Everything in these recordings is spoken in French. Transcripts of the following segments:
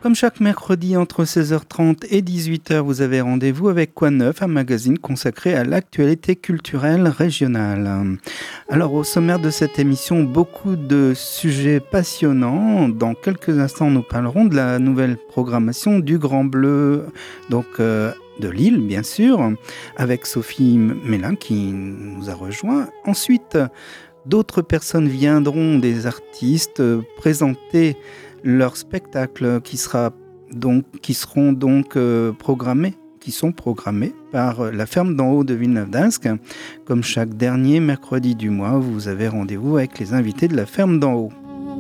Comme chaque mercredi entre 16h30 et 18h, vous avez rendez-vous avec Quoi de Neuf, un magazine consacré à l'actualité culturelle régionale. Alors au sommaire de cette émission, beaucoup de sujets passionnants. Dans quelques instants, nous parlerons de la nouvelle programmation du Grand Bleu, de Lille bien sûr, avec Sophie Mélin qui nous a rejoint. Ensuite, d'autres personnes viendront, des artistes, présenter leur spectacle qui sont programmés par la ferme d'en haut de Villeneuve-d'Ascq. Comme chaque dernier mercredi du mois, vous avez rendez-vous avec les invités de la ferme d'en haut.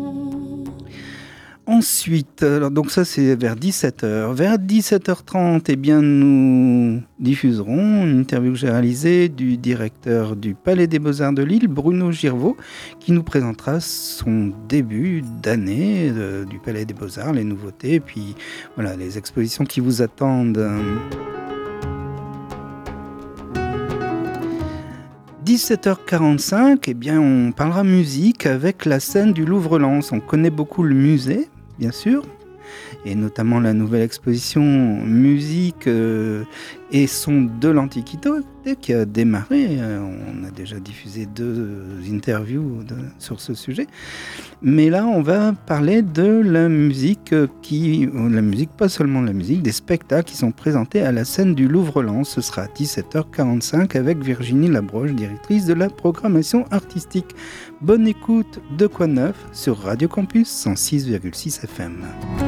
Ensuite, donc ça c'est vers 17h. Vers 17h30, nous diffuserons une interview que j'ai réalisée du directeur du Palais des Beaux-Arts de Lille, Bruno Girvaud, qui nous présentera son début d'année du Palais des Beaux-Arts, les nouveautés, et puis voilà, les expositions qui vous attendent. 17h45, on parlera musique avec la scène du Louvre-Lens. On connaît beaucoup le musée, bien sûr, et notamment la nouvelle exposition musique et son de l'Antiquité qui a démarré. On a déjà diffusé 2 interviews sur ce sujet. Mais là, on va parler de la musique, pas seulement de la musique, des spectacles qui sont présentés à la scène du Louvre-Lens. Ce sera à 17h45 avec Virginie Labroche, directrice de la programmation artistique. Bonne écoute de Quoi de Neuf sur Radio Campus 106,6 FM.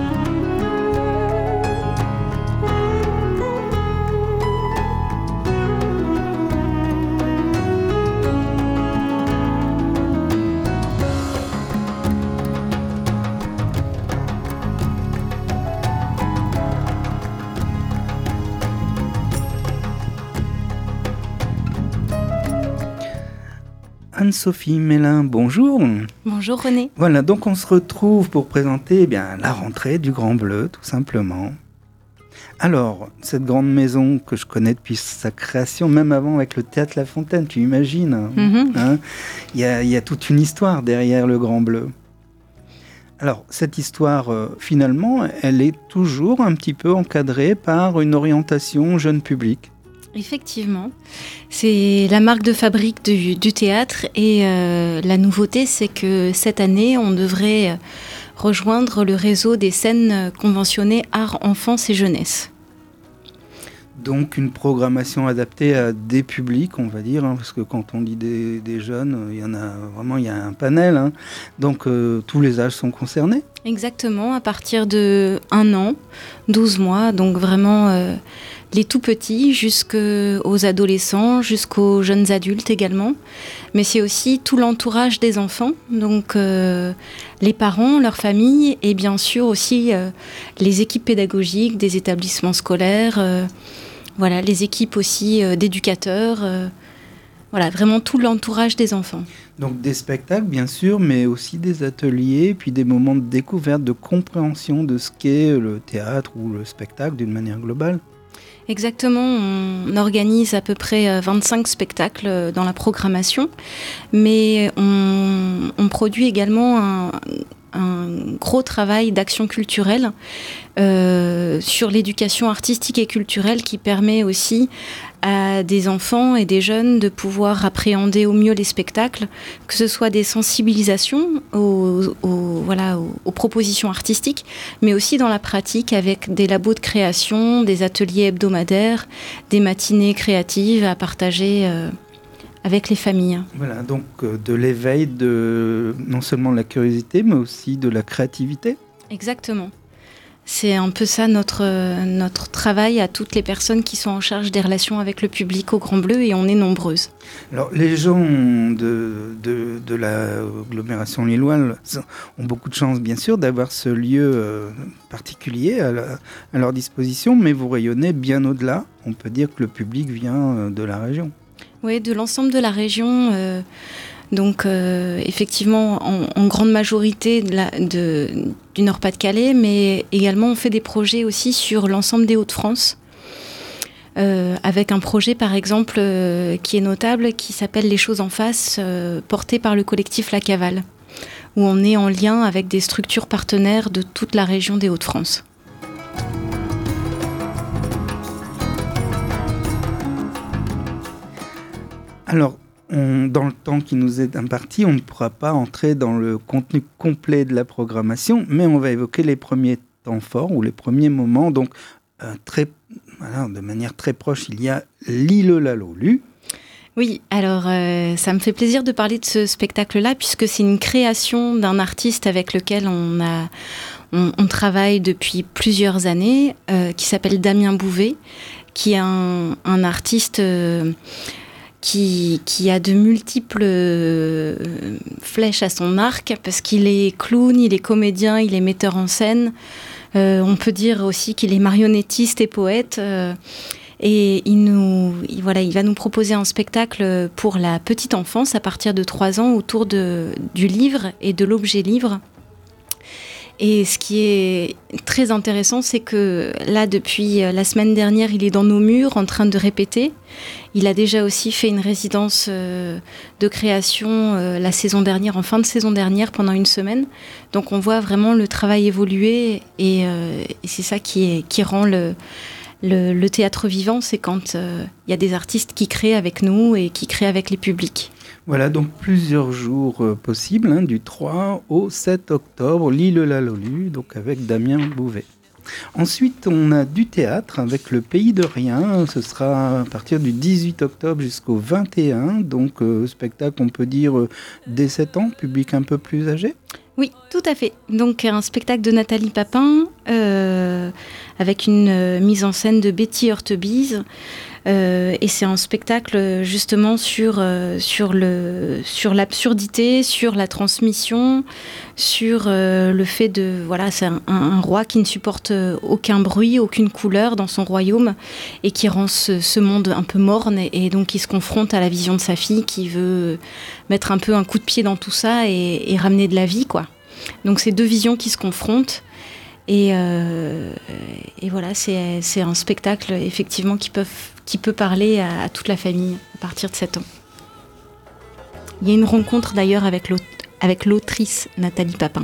Anne-Sophie Mélin, bonjour. Bonjour René. Voilà, donc on se retrouve pour présenter la rentrée du Grand Bleu, tout simplement. Alors, cette grande maison que je connais depuis sa création, même avant avec le Théâtre La Fontaine, tu imagines, il y a toute une histoire derrière le Grand Bleu. Alors, cette histoire, finalement, elle est toujours un petit peu encadrée par une orientation jeune public. Effectivement, c'est la marque de fabrique du théâtre et la nouveauté, c'est que cette année, on devrait rejoindre le réseau des scènes conventionnées art, enfance et jeunesse. Donc une programmation adaptée à des publics, on va dire, parce que quand on dit des jeunes, il y a un panel, donc tous les âges sont concernés. Exactement, à partir de 1 an, 12 mois, donc vraiment les tout petits jusqu'aux adolescents, jusqu'aux jeunes adultes également. Mais c'est aussi tout l'entourage des enfants, donc les parents, leurs familles et bien sûr aussi les équipes pédagogiques des établissements scolaires, les équipes aussi d'éducateurs, vraiment tout l'entourage des enfants. Donc des spectacles bien sûr, mais aussi des ateliers, puis des moments de découverte, de compréhension de ce qu'est le théâtre ou le spectacle d'une manière globale. Exactement, on organise à peu près 25 spectacles dans la programmation, mais on produit également un gros travail d'action culturelle sur l'éducation artistique et culturelle qui permet aussi à des enfants et des jeunes de pouvoir appréhender au mieux les spectacles, que ce soit des sensibilisations aux propositions artistiques, mais aussi dans la pratique avec des labos de création, des ateliers hebdomadaires, des matinées créatives à partager avec les familles. Voilà, donc de l'éveil de non seulement la curiosité, mais aussi de la créativité. Exactement. C'est un peu ça notre travail à toutes les personnes qui sont en charge des relations avec le public au Grand Bleu, et on est nombreuses. Alors les gens de l'agglomération lilloise ont beaucoup de chance bien sûr d'avoir ce lieu particulier à leur disposition, mais vous rayonnez bien au-delà. On peut dire que le public vient de la région. Oui, de l'ensemble de la région. Donc effectivement, en grande majorité du Nord-Pas-de-Calais, mais également on fait des projets aussi sur l'ensemble des Hauts-de-France, avec un projet par exemple qui est notable, qui s'appelle Les choses en face, porté par le collectif La Cavale, où on est en lien avec des structures partenaires de toute la région des Hauts-de-France. Alors, dans le temps qui nous est imparti, on ne pourra pas entrer dans le contenu complet de la programmation, mais on va évoquer les premiers temps forts ou les premiers moments. Donc, de manière très proche, il y a Lille-la-Lolu. Oui, alors ça me fait plaisir de parler de ce spectacle-là, puisque c'est une création d'un artiste avec lequel on travaille depuis plusieurs années, qui s'appelle Damien Bouvet, qui est un artiste qui a de multiples flèches à son arc, parce qu'il est clown, il est comédien, il est metteur en scène. On peut dire aussi qu'il est marionnettiste et poète. Et il va nous proposer un spectacle pour la petite enfance à partir de 3 ans autour du livre et de l'objet livre. Et ce qui est très intéressant, c'est que là, depuis la semaine dernière, il est dans nos murs en train de répéter. Il a déjà aussi fait une résidence de création la saison dernière, en fin de saison dernière, pendant 1 semaine. Donc on voit vraiment le travail évoluer et c'est ça qui rend le théâtre vivant, c'est quand y a des artistes qui créent avec nous et qui créent avec les publics. Voilà, donc plusieurs jours possibles, du 3 au 7 octobre, Lille-la-Lolu, donc avec Damien Bouvet. Ensuite, on a du théâtre avec Le Pays de Rien. Ce sera à partir du 18 octobre jusqu'au 21. Donc, spectacle, on peut dire, dès 7 ans, public un peu plus âgé. Oui, tout à fait. Donc, un spectacle de Nathalie Papin avec une mise en scène de Betty Hurtebise. Et c'est un spectacle justement sur l'absurdité, sur la transmission, sur le fait de... Voilà, c'est un roi qui ne supporte aucun bruit, aucune couleur dans son royaume et qui rend ce monde un peu morne et donc qui se confronte à la vision de sa fille qui veut mettre un peu un coup de pied dans tout ça et ramener de la vie, quoi. Donc c'est 2 visions qui se confrontent. Et voilà, c'est un spectacle effectivement qui peut parler à toute la famille à partir de 7 ans. Il y a une rencontre d'ailleurs avec l'autrice Nathalie Papin.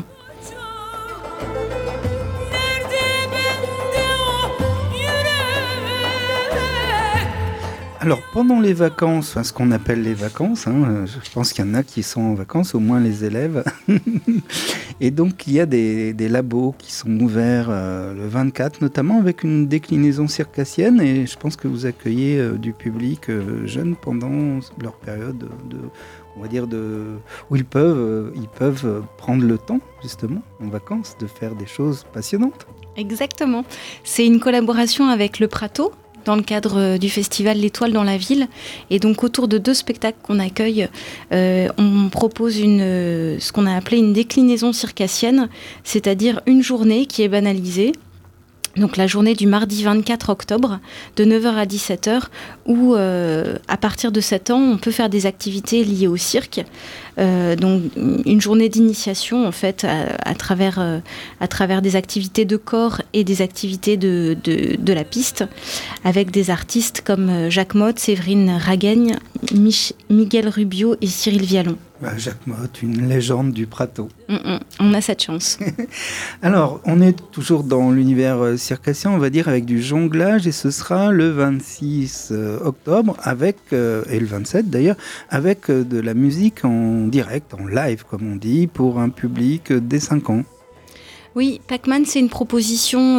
Alors, pendant les vacances, ce qu'on appelle les vacances, je pense qu'il y en a qui sont en vacances, au moins les élèves. Et donc, il y a des labos qui sont ouverts le 24, notamment avec une déclinaison circassienne. Et je pense que vous accueillez du public jeune pendant leur période où ils peuvent prendre le temps, justement, en vacances, de faire des choses passionnantes. Exactement. C'est une collaboration avec le Prato, dans le cadre du festival L'Étoile dans la ville. Et donc, autour de 2 spectacles qu'on accueille, on propose ce qu'on a appelé une déclinaison circassienne, c'est-à-dire une journée qui est banalisée. Donc la journée du mardi 24 octobre, de 9h à 17h, où à partir de 7 ans, on peut faire des activités liées au cirque. Donc une journée d'initiation en fait à travers des activités de corps et des activités de la piste, avec des artistes comme Jacques Motte, Séverine Ragaigne, Miguel Rubio et Cyril Vialon. Jacques Motte, une légende du Prato. On a cette chance. Alors, on est toujours dans l'univers circassien, on va dire, avec du jonglage, et ce sera le 26 octobre, et le 27 d'ailleurs, avec de la musique en direct, en live, comme on dit, pour un public dès 5 ans. Oui, Pac-Man, c'est une proposition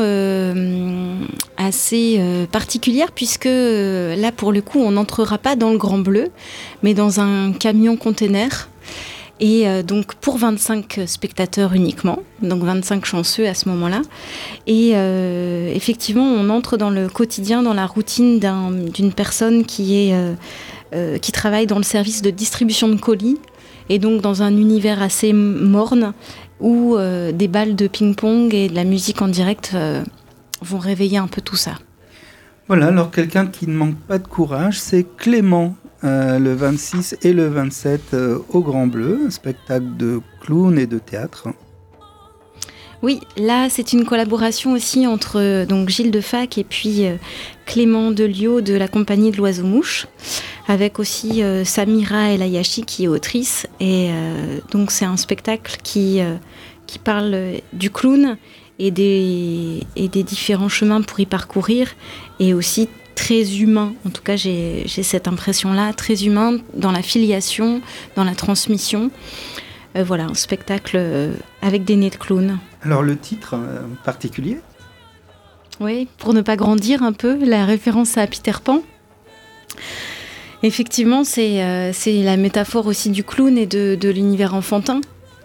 assez particulière puisque là, pour le coup, on n'entrera pas dans le Grand Bleu, mais dans un camion-container. Et donc pour 25 spectateurs uniquement, donc 25 chanceux à ce moment-là. Et effectivement, on entre dans le quotidien, dans la routine d'une personne qui travaille dans le service de distribution de colis, et donc dans un univers assez morne, où des balles de ping-pong et de la musique en direct vont réveiller un peu tout ça. Voilà, alors quelqu'un qui ne manque pas de courage, c'est Clément, le 26 et le 27 au Grand Bleu, un spectacle de clown et de théâtre. Oui, là c'est une collaboration aussi entre donc Gilles Defac et puis Clément Delio de la compagnie de l'Oiseau-Mouche, avec aussi Samira El Ayashi qui est autrice. Et donc c'est un spectacle qui parle du clown et des différents chemins pour y parcourir, et aussi très humain. En tout cas, j'ai cette impression-là, très humain dans la filiation, dans la transmission. Voilà, un spectacle avec des nez de clown. Alors le titre particulier ? Oui, pour ne pas grandir un peu, la référence à Peter Pan. Effectivement, c'est la métaphore aussi du clown et de l'univers enfantin.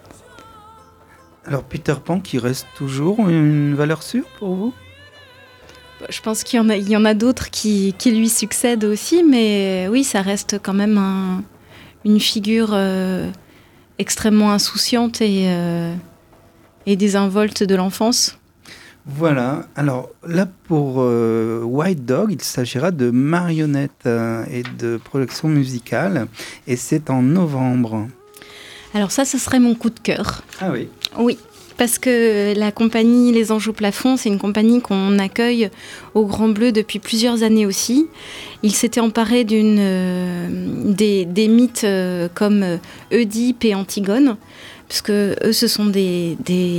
Alors Peter Pan qui reste toujours une valeur sûre pour vous ? Je pense qu'il y en a d'autres qui lui succèdent aussi, mais oui, ça reste quand même une figure extrêmement insouciante et désinvolte de l'enfance. Voilà, alors là pour White Dog, il s'agira de marionnettes et de projections musicales, et c'est en novembre. Alors ça, ce serait mon coup de cœur. Ah oui. Oui, parce que la compagnie Les Anges au plafond, c'est une compagnie qu'on accueille au Grand Bleu depuis plusieurs années aussi. Ils s'étaient emparés des mythes comme Oedipe et Antigone, puisque eux, ce sont des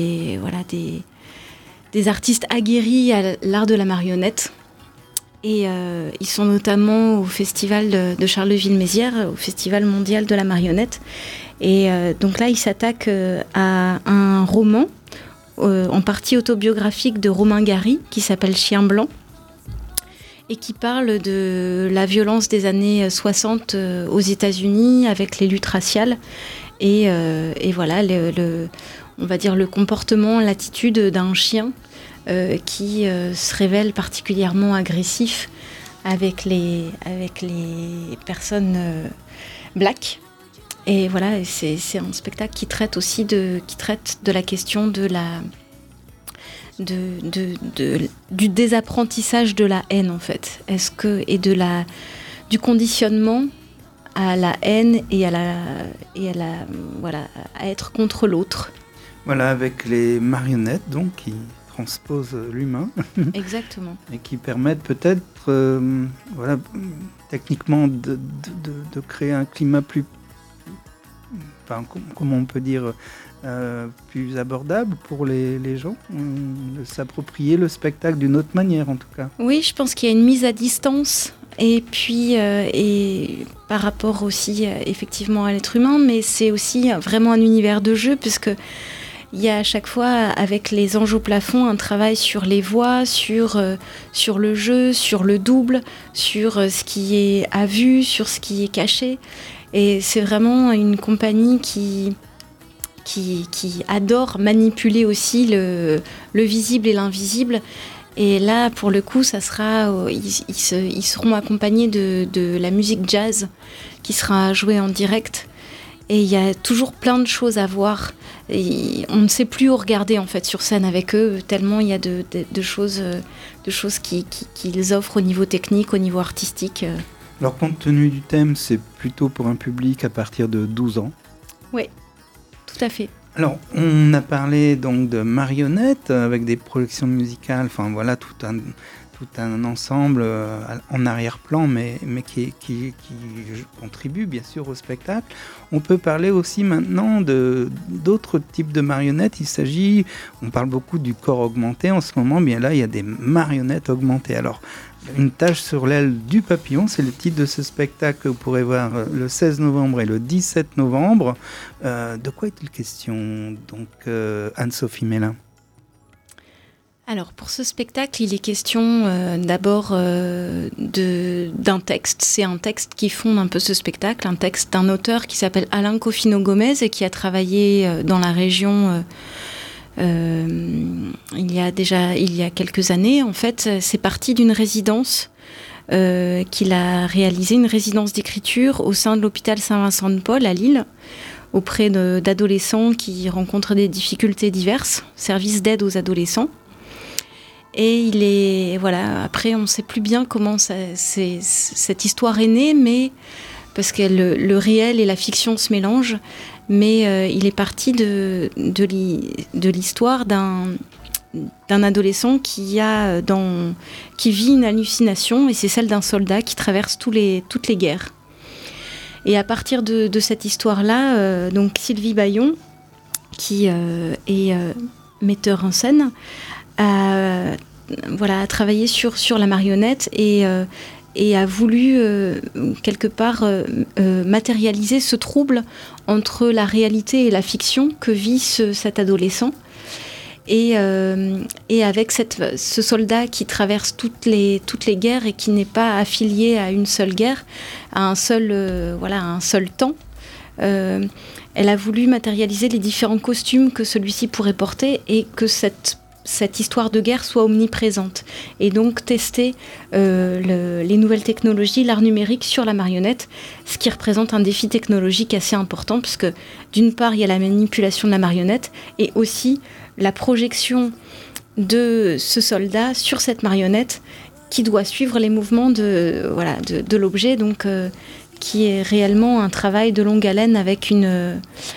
artistes aguerris à l'art de la marionnette. Et ils sont notamment au festival de Charleville-Mézières, au Festival mondial de la marionnette. Et donc là, ils s'attaquent à un roman, en partie autobiographique de Romain Gary, qui s'appelle Chien blanc, et qui parle de la violence des années 60 aux États-Unis avec les luttes raciales. Et voilà, on va dire le comportement, l'attitude d'un chien qui se révèle particulièrement agressif avec les personnes black. Et voilà, c'est un spectacle qui traite aussi de la question du désapprentissage de la haine en fait. Du conditionnement à la haine et à être contre l'autre. Voilà, avec les marionnettes donc qui transposent l'humain. Exactement. Et qui permettent peut-être techniquement de créer un climat plus, comment on peut dire, plus abordable pour les gens, de s'approprier le spectacle d'une autre manière en tout cas. Oui, je pense qu'il y a une mise à distance et puis par rapport aussi effectivement à l'être humain, mais c'est aussi vraiment un univers de jeu puisque il y a à chaque fois avec les Anges au plafond un travail sur les voix, sur le jeu, sur le double, sur ce qui est à vue, sur ce qui est caché. Et c'est vraiment une compagnie qui adore manipuler aussi le visible et l'invisible. Et là, pour le coup, ça sera, ils seront accompagnés de la musique jazz qui sera jouée en direct. Et il y a toujours plein de choses à voir. Et on ne sait plus où regarder en fait sur scène avec eux, tellement il y a de choses qu'ils offrent au niveau technique, au niveau artistique. Alors, compte tenu du thème, c'est plutôt pour un public à partir de 12 ans. Oui, tout à fait. Alors, on a parlé donc de marionnettes avec des projections musicales, enfin voilà, tout un ensemble en arrière-plan, mais qui contribue bien sûr au spectacle. On peut parler aussi maintenant d'autres types de marionnettes. On parle beaucoup du corps augmenté en ce moment, bien là il y a des marionnettes augmentées. Alors, Une tache sur l'aile du papillon, c'est le titre de ce spectacle que vous pourrez voir le 16 novembre et le 17 novembre. De quoi est-il question, donc, Anne-Sophie Mélin ? Alors, pour ce spectacle, il est question d'abord d'un texte. C'est un texte qui fonde un peu ce spectacle, un texte d'un auteur qui s'appelle Alain Cofino-Gomez et qui a travaillé dans la région il y a quelques années. En fait, c'est parti d'une résidence qu'il a réalisée, une résidence d'écriture au sein de l'hôpital Saint-Vincent-de-Paul à Lille, auprès d'adolescents qui rencontrent des difficultés diverses, service d'aide aux adolescents. Et après on ne sait plus bien comment cette histoire est née, mais parce que le réel et la fiction se mélangent, mais il est parti de l'histoire d'un adolescent qui vit une hallucination, et c'est celle d'un soldat qui traverse toutes les guerres. Et à partir de cette histoire-là, donc Sylvie Bayon, qui est metteur en scène, a a travaillé sur la marionnette et a voulu quelque part matérialiser ce trouble entre la réalité et la fiction que vit cet adolescent. Et avec ce soldat qui traverse toutes les guerres et qui n'est pas affilié à une seule guerre, à un seul temps, elle a voulu matérialiser les différents costumes que celui-ci pourrait porter et que cette histoire de guerre soit omniprésente. Et donc tester les nouvelles technologies, l'art numérique sur la marionnette, ce qui représente un défi technologique assez important, puisque d'une part, il y a la manipulation de la marionnette et aussi la projection de ce soldat sur cette marionnette qui doit suivre les mouvements de l'objet, donc qui est réellement un travail de longue haleine avec une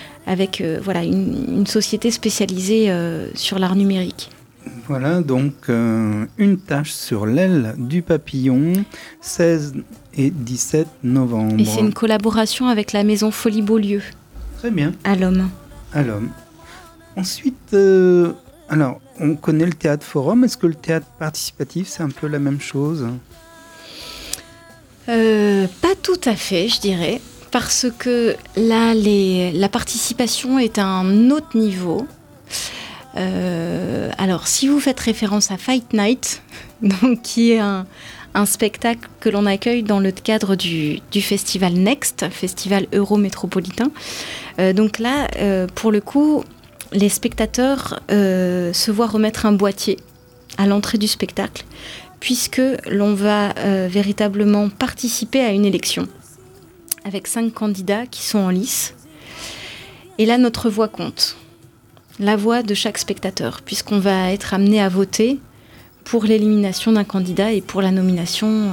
société spécialisée sur l'art numérique. Voilà, donc une tâche sur l'aile du papillon, 16 et 17 novembre. Et c'est une collaboration avec la maison Folie Beaulieu. Très bien. À l'Homme. Ensuite, alors, on connaît le théâtre forum. Est-ce que le théâtre participatif, c'est un peu la même chose ? Pas tout à fait, je dirais. Parce que là, la participation est à un autre niveau. Alors, si vous faites référence à Fight Night, donc, qui est un spectacle que l'on accueille dans le cadre du festival Next, festival Eurométropolitain. Donc là, pour le coup, les spectateurs se voient remettre un boîtier à l'entrée du spectacle, puisque l'on va véritablement participer à une élection avec 5 candidats qui sont en lice. Et là, notre voix compte. La voix de chaque spectateur, puisqu'on va être amené à voter pour l'élimination d'un candidat et pour la nomination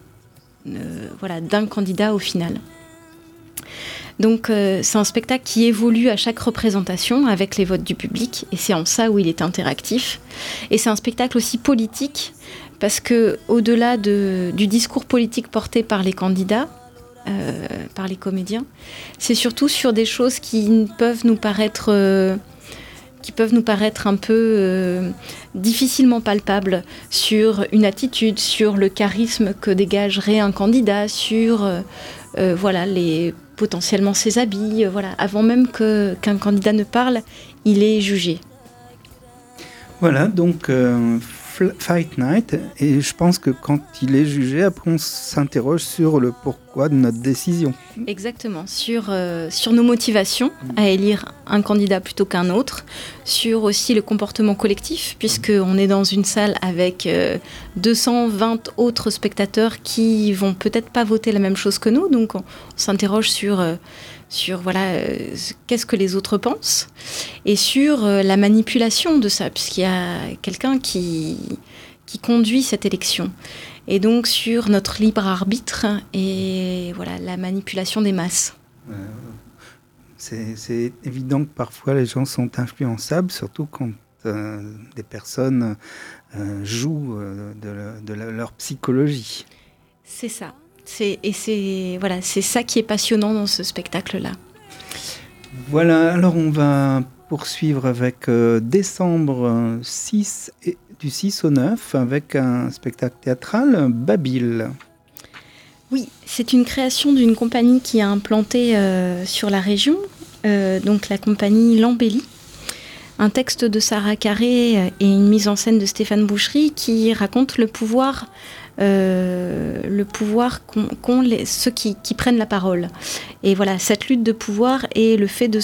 d'un candidat au final. Donc c'est un spectacle qui évolue à chaque représentation avec les votes du public, et c'est en ça où il est interactif. Et c'est un spectacle aussi politique, parce que au-delà du discours politique porté par les candidats, par les comédiens, c'est surtout sur des choses qui peuvent nous paraître un peu difficilement palpables, sur une attitude, sur le charisme que dégagerait un candidat, sur potentiellement ses habits. Avant même qu'un candidat ne parle, il est jugé. Voilà, donc Fight Night, et je pense que quand il est jugé, après on s'interroge sur le pourquoi de notre décision. Exactement, sur nos motivations à élire un candidat plutôt qu'un autre, sur aussi le comportement collectif, puisqu'on est dans une salle avec 220 autres spectateurs qui vont peut-être pas voter la même chose que nous, donc on s'interroge sur qu'est-ce que les autres pensent, et sur la manipulation de ça, puisqu'il y a quelqu'un qui conduit cette élection. Et donc sur notre libre arbitre et la manipulation des masses. C'est évident que parfois les gens sont influençables, surtout quand des personnes jouent de leur psychologie. C'est ça. C'est ça qui est passionnant dans ce spectacle-là. Voilà, alors on va poursuivre avec décembre 6 et du 6 au 9 avec un spectacle théâtral, Babil. Oui, c'est une création d'une compagnie qui a implanté sur la région, donc la compagnie L'Embellie. Un texte de Sarah Carré et une mise en scène de Stéphane Boucherie qui raconte le pouvoir qu'ont ceux qui prennent la parole. Et voilà, cette lutte de pouvoir et le fait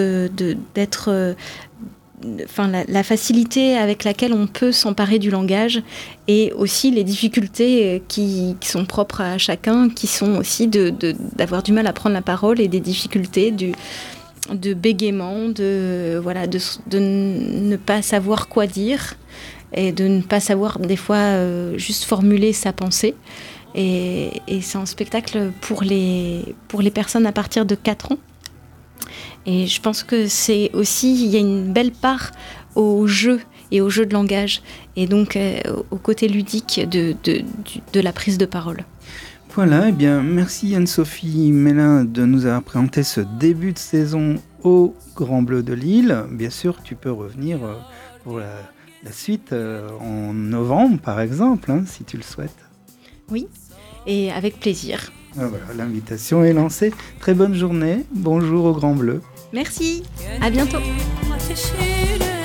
la facilité avec laquelle on peut s'emparer du langage, et aussi les difficultés qui sont propres à chacun, qui sont aussi d'avoir du mal à prendre la parole, et des difficultés de bégaiement, de ne pas savoir quoi dire, et de ne pas savoir des fois juste formuler sa pensée. Et c'est un spectacle pour les personnes à partir de 4 ans. Et je pense que c'est aussi, il y a une belle part au jeu et au jeu de langage, et donc au côté ludique de la prise de parole. Voilà, eh bien, merci Anne-Sophie Mélin de nous avoir présenté ce début de saison au Grand Bleu de Lille. Bien sûr, tu peux revenir pour la suite en novembre, par exemple, hein, si tu le souhaites. Oui, et avec plaisir. Voilà, l'invitation est lancée. Très bonne journée. Bonjour au Grand Bleu. Merci, à bientôt.